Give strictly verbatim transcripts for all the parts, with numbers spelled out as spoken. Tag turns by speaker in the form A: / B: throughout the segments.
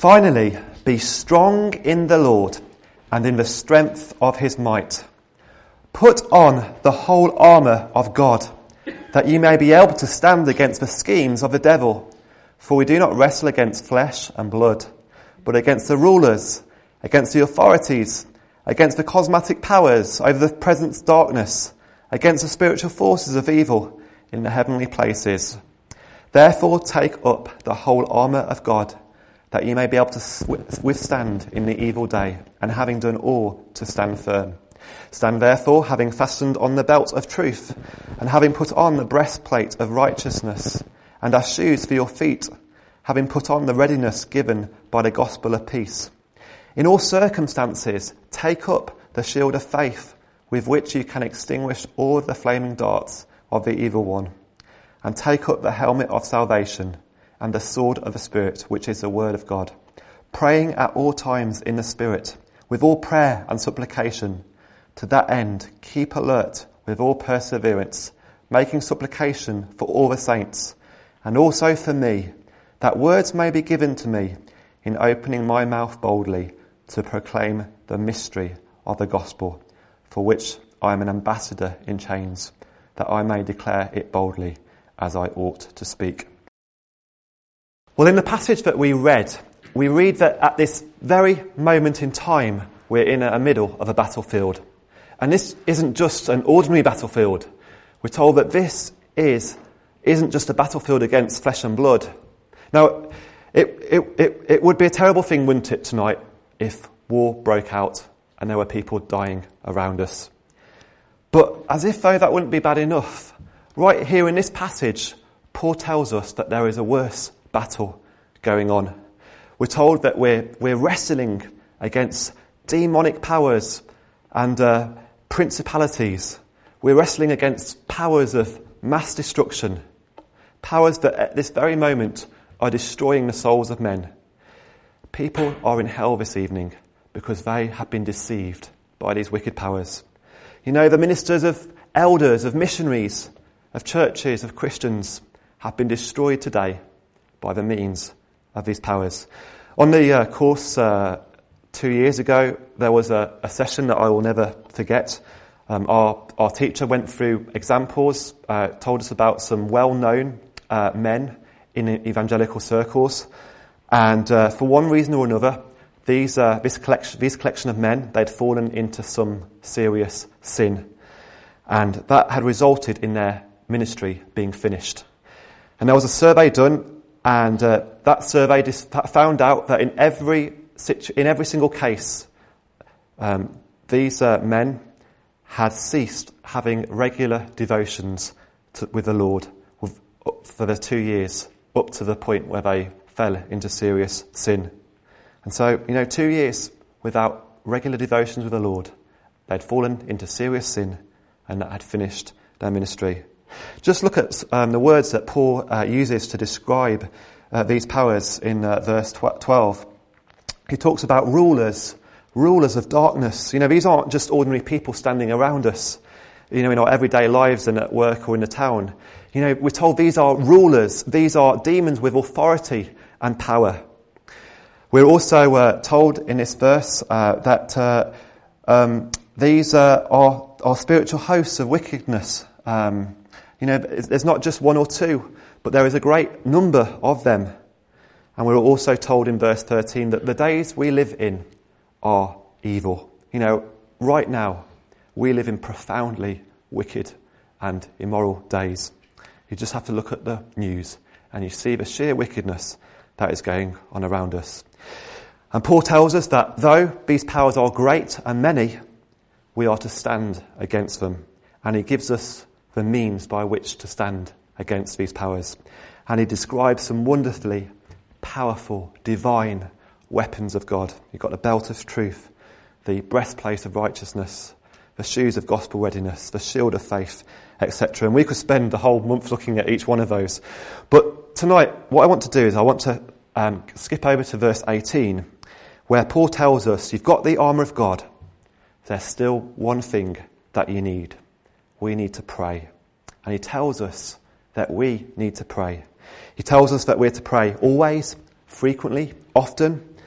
A: Finally, be strong in the Lord and in the strength of his might. Put on the whole armour of God, that ye may be able to stand against the schemes of the devil. For we do not wrestle against flesh and blood, but against the rulers, against the authorities, against the cosmic powers over the present darkness, against the spiritual forces of evil in the heavenly places. Therefore take up the whole armour of God, that ye may be able to withstand in the evil day, and having done all, to stand firm. Stand therefore, having fastened on the belt of truth, and having put on the breastplate of righteousness, and as shoes for your feet, having put on the readiness given by the gospel of peace. In all circumstances, take up the shield of faith, with which you can extinguish all the flaming darts of the evil one. And take up the helmet of salvation, and the sword of the Spirit, which is the word of God, praying at all times in the Spirit, with all prayer and supplication. To that end, keep alert with all perseverance, making supplication for all the saints, and also for me, that words may be given to me in opening my mouth boldly to proclaim the mystery of the gospel, for which I am an ambassador in chains, that I may declare it boldly as I ought to speak. Well, in the passage that we read, we read that at this very moment in time, we're in a middle of a battlefield. And this isn't just an ordinary battlefield. We're told that this is, isn't just a battlefield against flesh and blood. Now, it, it, it, it would be a terrible thing, wouldn't it, tonight, if war broke out and there were people dying around us. But as if though that wouldn't be bad enough, right here in this passage, Paul tells us that there is a worse battle going on. We're told that we're, we're wrestling against demonic powers and uh, principalities. We're wrestling against powers of mass destruction, powers that at this very moment are destroying the souls of men. People are in hell this evening because they have been deceived by these wicked powers. You know, the ministers of elders, of missionaries, of churches, of Christians have been destroyed today by the means of these powers. On the uh, course uh, two years ago, there was a, a session that I will never forget. Um, our, our teacher went through examples, uh, told us about some well-known uh, men in evangelical circles. And uh, for one reason or another, these, uh, this collection, these collection of men, they'd fallen into some serious sin. And that had resulted in their ministry being finished. And there was a survey done, and uh, that survey dis- found out that in every situ- in every single case, um, these uh, men had ceased having regular devotions to, with the Lord with, for the two years, up to the point where they fell into serious sin. And so, you know, two years without regular devotions with the Lord, they'd fallen into serious sin, and that had finished their ministry. Just look at um, the words that Paul uh, uses to describe uh, these powers in uh, verse twelve. He talks about rulers, rulers of darkness. You know, these aren't just ordinary people standing around us, you know, in our everyday lives and at work or in the town. You know, we're told these are rulers. These are demons with authority and power. We're also uh, told in this verse uh, that uh, um, these uh, are, are spiritual hosts of wickedness. Um, you know, there's not just one or two, but there is a great number of them. And we're also told in verse thirteen that the days we live in are evil. You know, right now, we live in profoundly wicked and immoral days. You just have to look at the news and you see the sheer wickedness that is going on around us. And Paul tells us that though these powers are great and many, we are to stand against them. And he gives us the means by which to stand against these powers. And he describes some wonderfully powerful, divine weapons of God. You've got the belt of truth, the breastplate of righteousness, the shoes of gospel readiness, the shield of faith, et cetera. And we could spend the whole month looking at each one of those. But tonight, what I want to do is I want to um, skip over to verse eighteen, where Paul tells us, you've got the armour of God. There's still one thing that you need. We need to pray. And he tells us that we need to pray. He tells us that we're to pray always, frequently, often,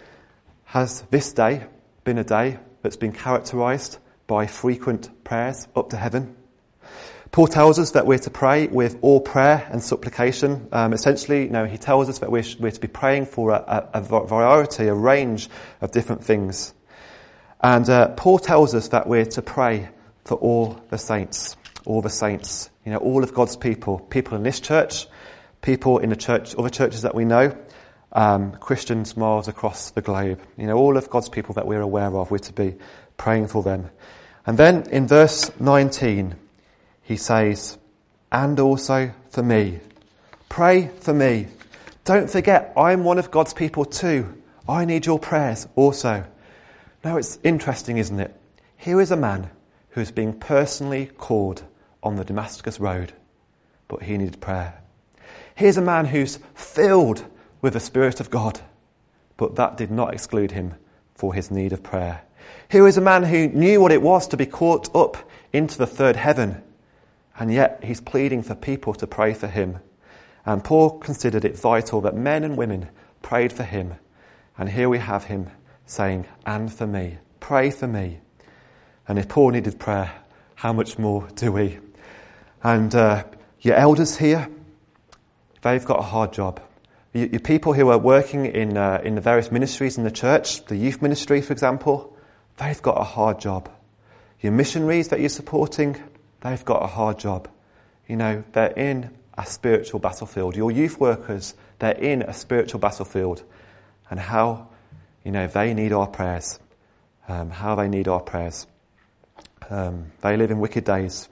A: Has this day been a day that's been characterised by frequent prayers up to heaven? Paul tells us that we're to pray with all prayer and supplication. Um, essentially, you know, he tells us that we're, we're to be praying for a, a, a variety, a range of different things. And uh, Paul tells us that we're to pray for all the saints, all the saints, you know, all of God's people, people in this church, people in the church, other churches that we know, um, Christians miles across the globe. You know, all of God's people that we're aware of, we're to be praying for them. And then in verse nineteen, he says, and also for me. Pray for me. Don't forget, I'm one of God's people too. I need your prayers also. Now it's interesting, isn't it? Here is a man who is being personally called on the Damascus road, but he needed prayer. Here's a man who's filled with the Spirit of God, but that did not exclude him for his need of prayer. Here is a man who knew what it was to be caught up into the third heaven, and yet he's pleading for people to pray for him. And Paul considered it vital that men and women prayed for him. And here we have him saying, and for me, pray for me. And if Paul needed prayer, how much more do we? And uh, your elders here, they've got a hard job. Your, your people who are working in uh, in the various ministries in the church, the youth ministry, for example, they've got a hard job. Your missionaries that you're supporting, they've got a hard job. You know, they're in a spiritual battlefield. Your youth workers, they're in a spiritual battlefield. And how, you know, they need our prayers. Um, how they need our prayers. Um, they live in wicked days.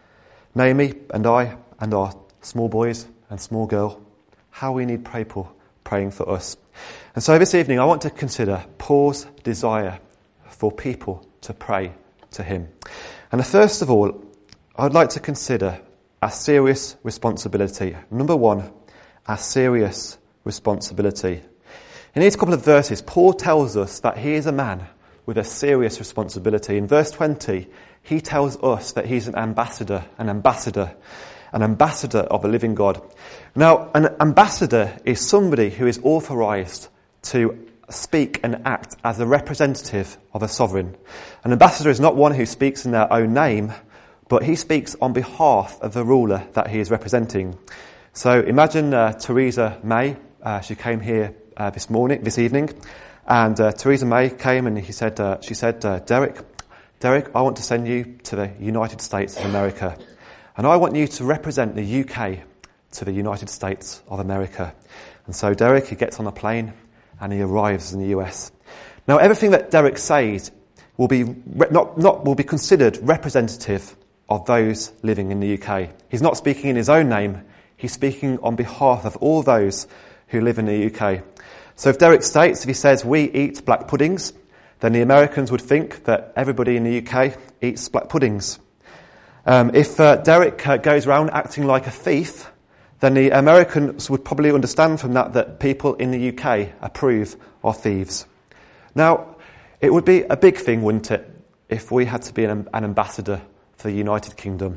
A: Naomi and I and our small boys and small girl, how we need people praying for us. And so this evening I want to consider Paul's desire for people to pray to him. And first of all, I'd like to consider a serious responsibility. Number one, a serious responsibility. In these couple of verses, Paul tells us that he is a man with a serious responsibility. In verse twenty, he tells us that he's an ambassador, an ambassador, an ambassador of the living God. Now, an ambassador is somebody who is authorized to speak and act as a representative of a sovereign. An ambassador is not one who speaks in their own name, but he speaks on behalf of the ruler that he is representing. So imagine uh, Theresa May. Uh, she came here uh, this morning, this evening, and uh, Theresa May came and he said, uh, she said, uh, Derek, Derek, I want to send you to the United States of America, and I want you to represent the U K to the United States of America. And so Derek, he gets on a plane and he arrives in the U S. Now, everything that Derek says will be re- not not will be considered representative of those living in the U K. He's not speaking in his own name. He's speaking on behalf of all those who live in the U K. So if Derek states, if he says, we eat black puddings, then the Americans would think that everybody in the U K eats black puddings. Um, if uh, Derek uh, goes around acting like a thief, then the Americans would probably understand from that that people in the U K approve of thieves. Now, it would be a big thing, wouldn't it, if we had to be an, an ambassador for the United Kingdom.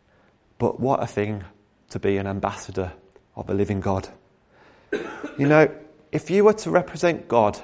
A: But what a thing to be an ambassador of the living God. You know, if you were to represent God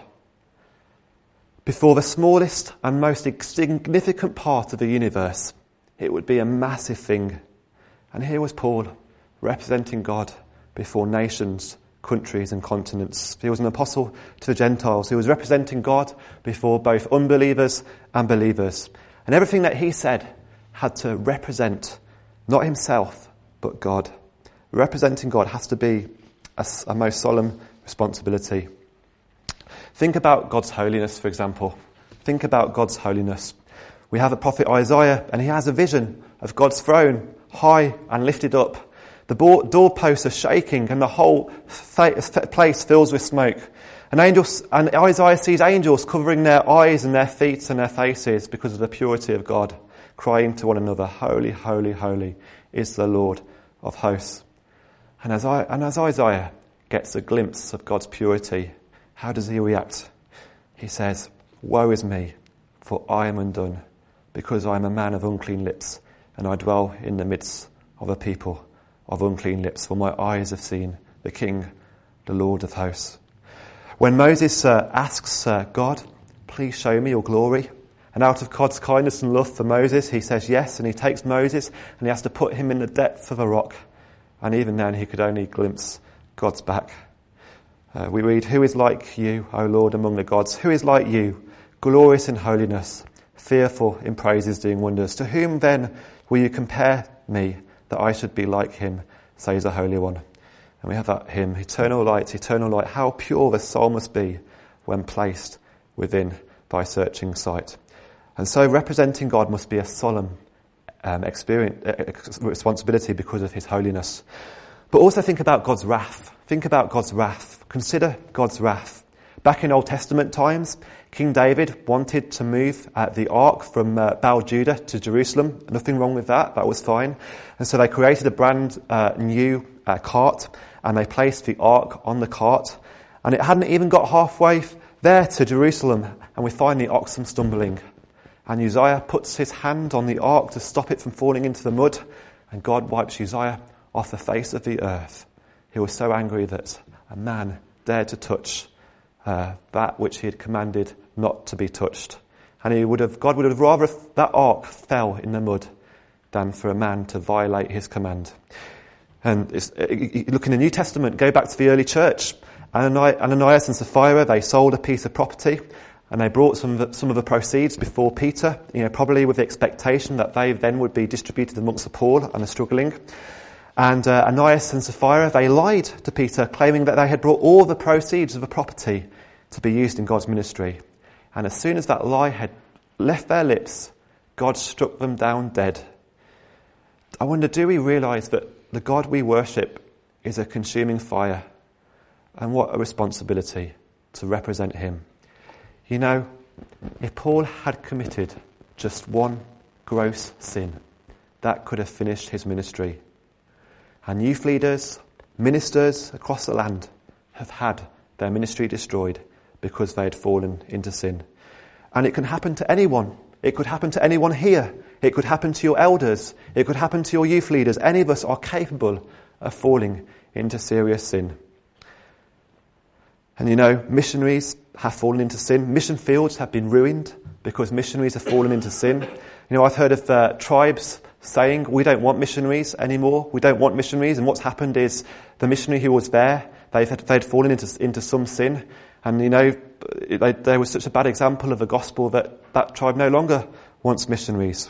A: before the smallest and most insignificant part of the universe, it would be a massive thing. And here was Paul representing God before nations, countries and continents. He was an apostle to the Gentiles. He was representing God before both unbelievers and believers. And everything that he said had to represent not himself, but God. Representing God has to be a, a most solemn responsibility. Think about God's holiness, for example. Think about God's holiness. We have a prophet Isaiah, and he has a vision of God's throne, high and lifted up. The doorposts are shaking, and the whole th- place fills with smoke. And angels, and Isaiah sees angels covering their eyes and their feet and their faces because of the purity of God, crying to one another, "Holy, holy, holy is the Lord of hosts." And as, I, and as Isaiah gets a glimpse of God's purity, how does he react? He says, "Woe is me, for I am undone, because I am a man of unclean lips, and I dwell in the midst of a people of unclean lips, for my eyes have seen the King, the Lord of hosts." When Moses uh, asks uh, God, please show me your glory, and out of God's kindness and love for Moses, he says yes, and he takes Moses and he has to put him in the depth of a rock. And even then he could only glimpse God's back. Uh, we read, who is like you, O Lord, among the gods? Who is like you, glorious in holiness, fearful in praises, doing wonders? To whom then will you compare me, that I should be like him, says the Holy One? And we have that hymn, eternal light, eternal light, how pure the soul must be when placed within thy searching sight. And so representing God must be a solemn um, experience, uh, responsibility because of his holiness. But also think about God's wrath. Think about God's wrath. Consider God's wrath. Back in Old Testament times, King David wanted to move uh, the ark from uh, Baal Judah to Jerusalem. Nothing wrong with that. That was fine. And so they created a brand uh, new uh, cart, and they placed the ark on the cart. And it hadn't even got halfway there to Jerusalem, and we find the oxen stumbling. And Uzziah puts his hand on the ark to stop it from falling into the mud, and God wipes Uzziah off the face of the earth. He was so angry that a man dared to touch uh, that which he had commanded not to be touched. And he would have, God would have rather that ark fell in the mud than for a man to violate his command. And it's, look in the New Testament, go back to the early church. Ananias and Sapphira, they sold a piece of property, and they brought some of the, some of the proceeds before Peter, you know, probably with the expectation that they then would be distributed amongst the poor and the struggling. And uh, Ananias and Sapphira, they lied to Peter, claiming that they had brought all the proceeds of the property to be used in God's ministry. And as soon as that lie had left their lips, God struck them down dead. I wonder, do we realise that the God we worship is a consuming fire? And what a responsibility to represent him. You know, if Paul had committed just one gross sin, that could have finished his ministry. And youth leaders, ministers across the land have had their ministry destroyed because they had fallen into sin. And it can happen to anyone. It could happen to anyone here. It could happen to your elders. It could happen to your youth leaders. Any of us are capable of falling into serious sin. And you know, missionaries have fallen into sin. Mission fields have been ruined because missionaries have fallen into sin. You know, I've heard of uh, tribes saying, we don't want missionaries anymore. We don't want missionaries. And what's happened is the missionary who was there, they've had, they'd fallen into, into some sin. And, you know, they, they were such a bad example of the gospel that that tribe no longer wants missionaries.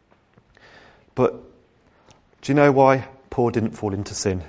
A: But do you know why Paul didn't fall into sin?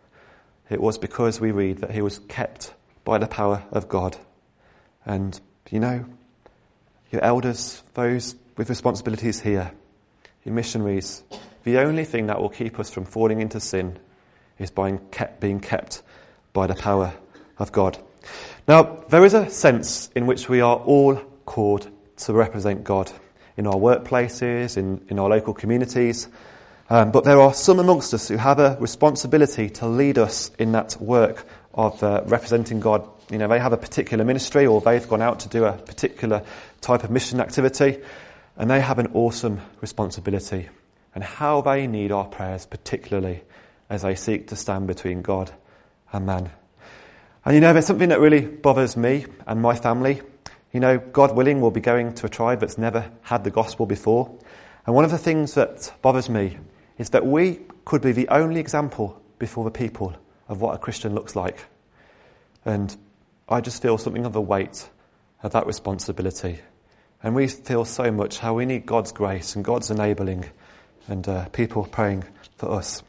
A: It was because we read that he was kept by the power of God. And, you know, your elders, those with responsibilities here, your missionaries, the only thing that will keep us from falling into sin is by kept, being kept by the power of God. Now, there is a sense in which we are all called to represent God in our workplaces, in, in our local communities. Um, but there are some amongst us who have a responsibility to lead us in that work of uh, representing God. You know, they have a particular ministry, or they've gone out to do a particular type of mission activity, and they have an awesome responsibility. And how they need our prayers, particularly as they seek to stand between God and man. And you know, there's something that really bothers me and my family. You know, God willing, we'll be going to a tribe that's never had the gospel before. And one of the things that bothers me is that we could be the only example before the people of what a Christian looks like. And I just feel something of the weight of that responsibility. And we feel so much how we need God's grace and God's enabling and uh, people praying for us.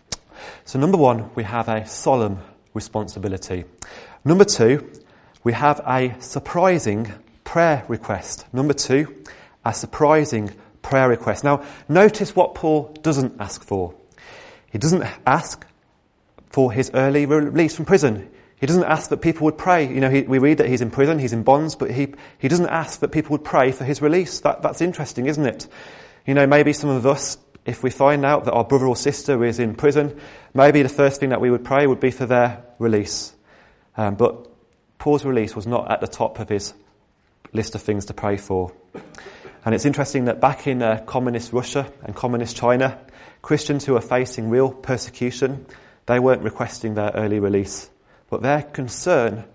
A: So number one, we have a solemn responsibility. Number two, we have a surprising prayer request. Number two, a surprising prayer request. Now, notice what Paul doesn't ask for. He doesn't ask for his early release from prison. He doesn't ask that people would pray. You know, he, we read that he's in prison, he's in bonds, but he, he doesn't ask that people would pray for his release. That, that's interesting, isn't it? You know, maybe some of us, if we find out that our brother or sister is in prison, maybe the first thing that we would pray would be for their release. Um, but Paul's release was not at the top of his list of things to pray for. And it's interesting that back in uh, communist Russia and communist China, Christians who are facing real persecution, they weren't requesting their early release. But their concern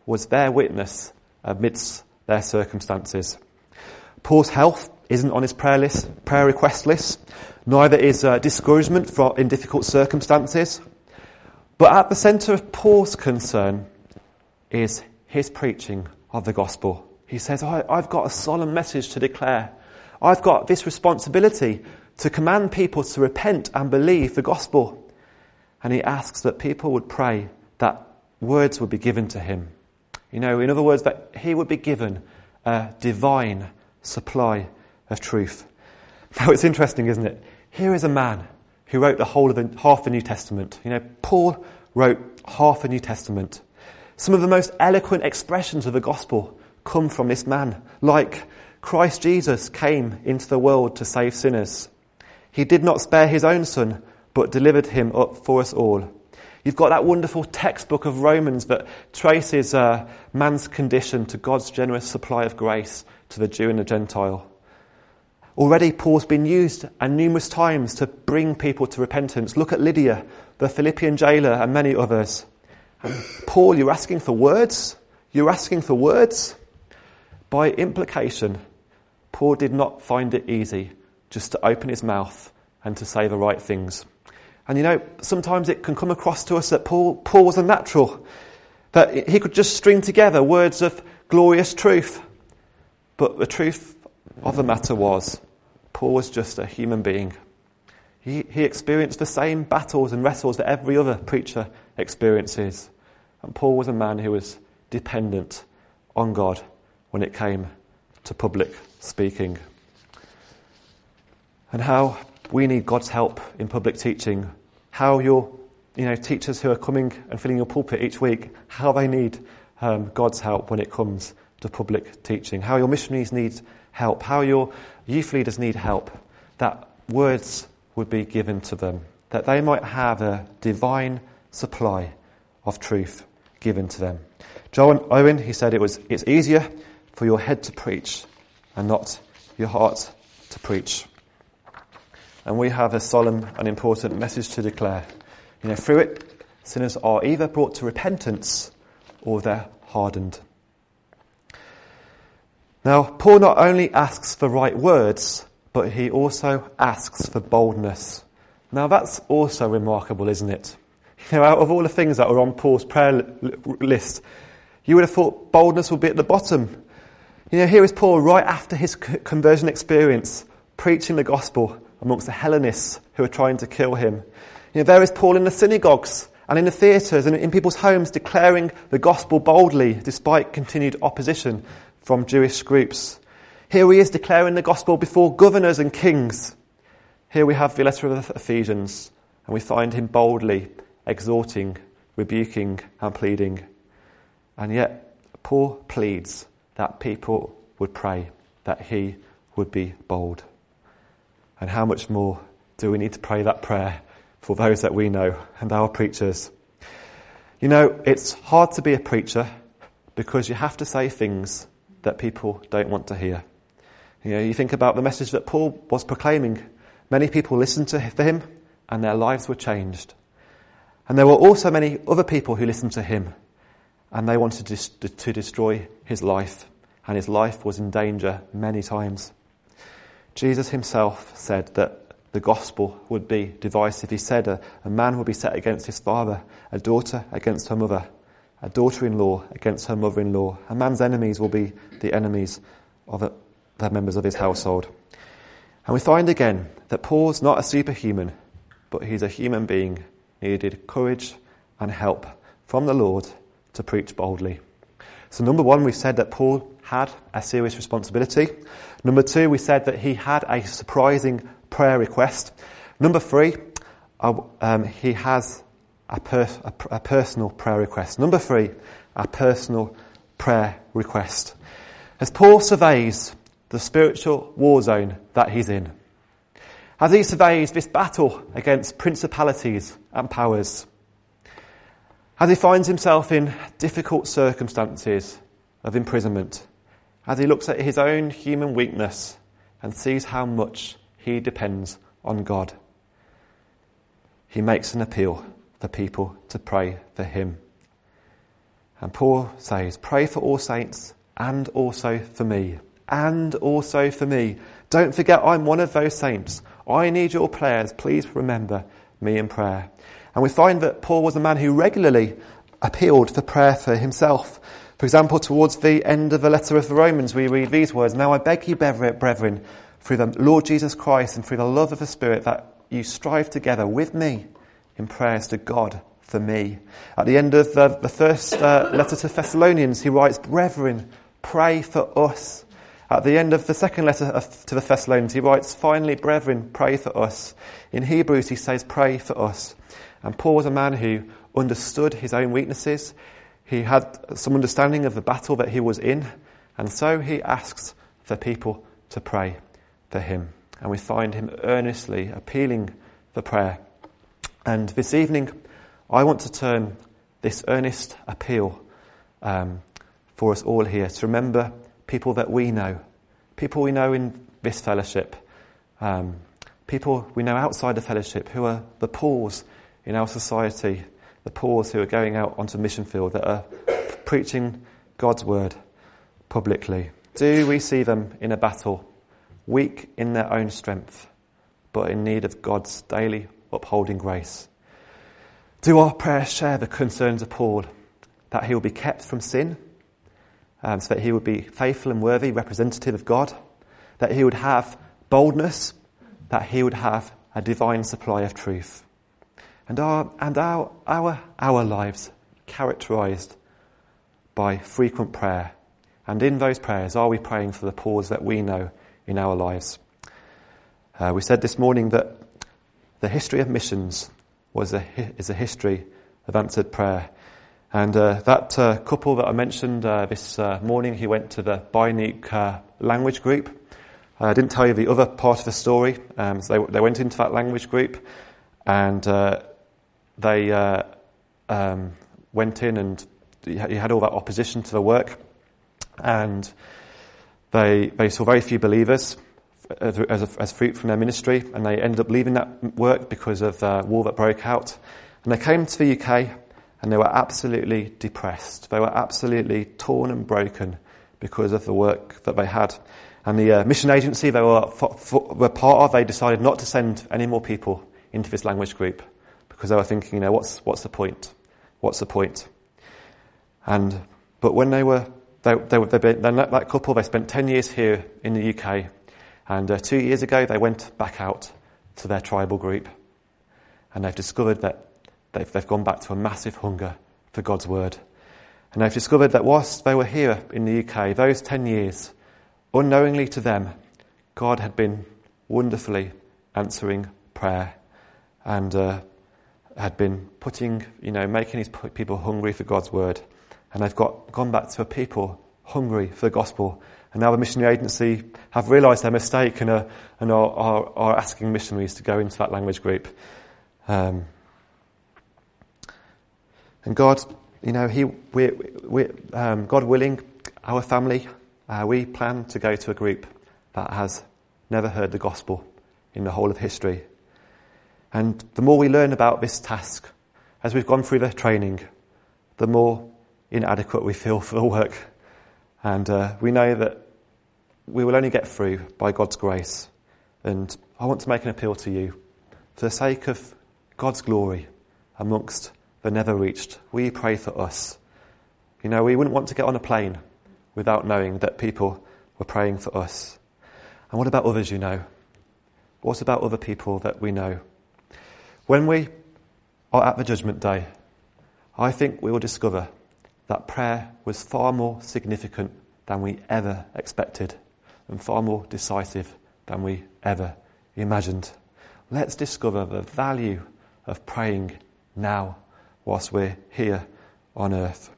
A: was their witness amidst their circumstances. Paul's health isn't on his prayer list, prayer request list. Neither is uh, discouragement for, in difficult circumstances. But at the centre of Paul's concern is his preaching of the gospel. He says, I, I've got a solemn message to declare. I've got this responsibility to command people to repent and believe the gospel. And he asks that people would pray that words would be given to him. You know, in other words, that he would be given a divine supply of truth. Now it's interesting, isn't it? Here is a man who wrote the whole of the, half the New Testament. You know, Paul wrote half the New Testament. Some of the most eloquent expressions of the gospel come from this man, like Christ Jesus came into the world to save sinners. He did not spare his own son, but delivered him up for us all. You've got that wonderful textbook of Romans that traces uh, man's condition to God's generous supply of grace to the Jew and the Gentile. Already Paul's been used and numerous times to bring people to repentance. Look at Lydia, the Philippian jailer, and many others. And Paul, you're asking for words? You're asking for words? By implication, Paul did not find it easy just to open his mouth and to say the right things. And you know, sometimes it can come across to us that Paul, Paul was a natural, that he could just string together words of glorious truth. But the truth of the matter was, Paul was just a human being. He, he experienced the same battles and wrestles that every other preacher experiences. And Paul was a man who was dependent on God when it came to public speaking. And how we need God's help in public teaching. How your, you know, teachers who are coming and filling your pulpit each week, how they need um, God's help when it comes to public teaching. How your missionaries need help. How your youth leaders need help. That words would be given to them. That they might have a divine supply of truth given to them. John Owen, he said it was, it's easier for your head to preach and not your heart to preach. And we have a solemn and important message to declare. You know, through it, sinners are either brought to repentance or they're hardened. Now, Paul not only asks for right words, but he also asks for boldness. Now, that's also remarkable, isn't it? You know, out of all the things that were on Paul's prayer list, you would have thought boldness would be at the bottom. You know, here is Paul right after his conversion experience, preaching the gospel amongst the Hellenists who are trying to kill him. You know, there is Paul in the synagogues and in the theatres and in people's homes declaring the gospel boldly despite continued opposition from Jewish groups. Here he is declaring the gospel before governors and kings. Here we have the letter of the Ephesians, and we find him boldly exhorting, rebuking and pleading. And yet Paul pleads that people would pray, that he would be bold. And how much more do we need to pray that prayer for those that we know and our preachers? You know, it's hard to be a preacher because you have to say things that people don't want to hear. You know, you think about the message that Paul was proclaiming. Many people listened to him and their lives were changed. And there were also many other people who listened to him and they wanted to, to destroy his life. And his life was in danger many times. Jesus himself said that the gospel would be divisive. He said a, a man would be set against his father, a daughter against her mother, a daughter-in-law against her mother-in-law. A man's enemies will be the enemies of a, the members of his household. And we find again that Paul's not a superhuman, but he's a human being, needed courage and help from the Lord to preach boldly. So number one, we said that Paul had a serious responsibility. Number two, we said that he had a surprising prayer request. Number three, uh, um, he has a, per- a, a personal prayer request. Number three, a personal prayer request. As Paul surveys the spiritual war zone that he's in, as he surveys this battle against principalities and powers, as he finds himself in difficult circumstances of imprisonment, as he looks at his own human weakness and sees how much he depends on God, he makes an appeal for people to pray for him. And Paul says, pray for all saints and also for me. And also for me. Don't forget I'm one of those saints. I need your prayers. Please remember me in prayer. And we find that Paul was a man who regularly appealed for prayer for himself. For example, towards the end of the letter of the Romans, we read these words, now I beg you, brethren, through the Lord Jesus Christ and through the love of the Spirit, that you strive together with me in prayers to God for me. At the end of the, the first uh, letter to Thessalonians, he writes, brethren, pray for us. At the end of the second letter of, to the Thessalonians, he writes, finally, brethren, pray for us. In Hebrews, he says, pray for us. And Paul was a man who understood his own weaknesses. He had some understanding of the battle that he was in. And so he asks for people to pray for him. And we find him earnestly appealing for prayer. And this evening, I want to turn this earnest appeal um, for us all here to remember people that we know, people we know in this fellowship, um, people we know outside the fellowship who are the Pauls in our society, the Pauls who are going out onto the mission field, that are preaching God's word publicly. Do we see them in a battle, weak in their own strength, but in need of God's daily upholding grace? Do our prayers share the concerns of Paul, that he will be kept from sin, um, so that he would be faithful and worthy representative of God, that he would have boldness, that he would have a divine supply of truth? And our and our our our lives characterised by frequent prayer. And in those prayers, are we praying for the Pauls that we know in our lives? Uh, we said this morning that the history of missions was a is a history of answered prayer. And uh, that uh, couple that I mentioned uh, this uh, morning, he went to the Bionic uh, language group. I didn't tell you the other part of the story. Um, so they they went into that language group, and uh, they uh, um, went in, and you had all that opposition to the work, and they they saw very few believers as, as, as fruit from their ministry, and they ended up leaving that work because of the war that broke out. And they came to the U K, and they were absolutely depressed. They were absolutely torn and broken because of the work that they had. And the uh, mission agency they were, for, for, were part of, they decided not to send any more people into this language group because they were thinking, you know, what's what's the point? What's the point? And but when they were, they they, they, they that, that couple, they spent ten years here in the U K, and uh, two years ago they went back out to their tribal group, and they've discovered that they've they've gone back to a massive hunger for God's word, and they've discovered that whilst they were here in the U K, those ten years, unknowingly to them, God had been wonderfully answering prayer, and uh, had been putting, you know, making his people hungry for God's word. And they've got gone back to a people hungry for the gospel. And now the missionary agency have realised their mistake and are, and are, are, are asking missionaries to go into that language group. Um, and God, you know, he, we, we, um, God willing, our family, uh, we plan to go to a group that has never heard the gospel in the whole of history. And the more we learn about this task, as we've gone through the training, the more inadequate we feel for the work. And uh, we know that we will only get through by God's grace. And I want to make an appeal to you. For the sake of God's glory amongst the never reached, we pray for us. You know, we wouldn't want to get on a plane without knowing that people were praying for us. And what about others you know? What about other people that we know? When we are at the judgment day, I think we will discover that prayer was far more significant than we ever expected and far more decisive than we ever imagined. Let's discover the value of praying now whilst we're here on earth.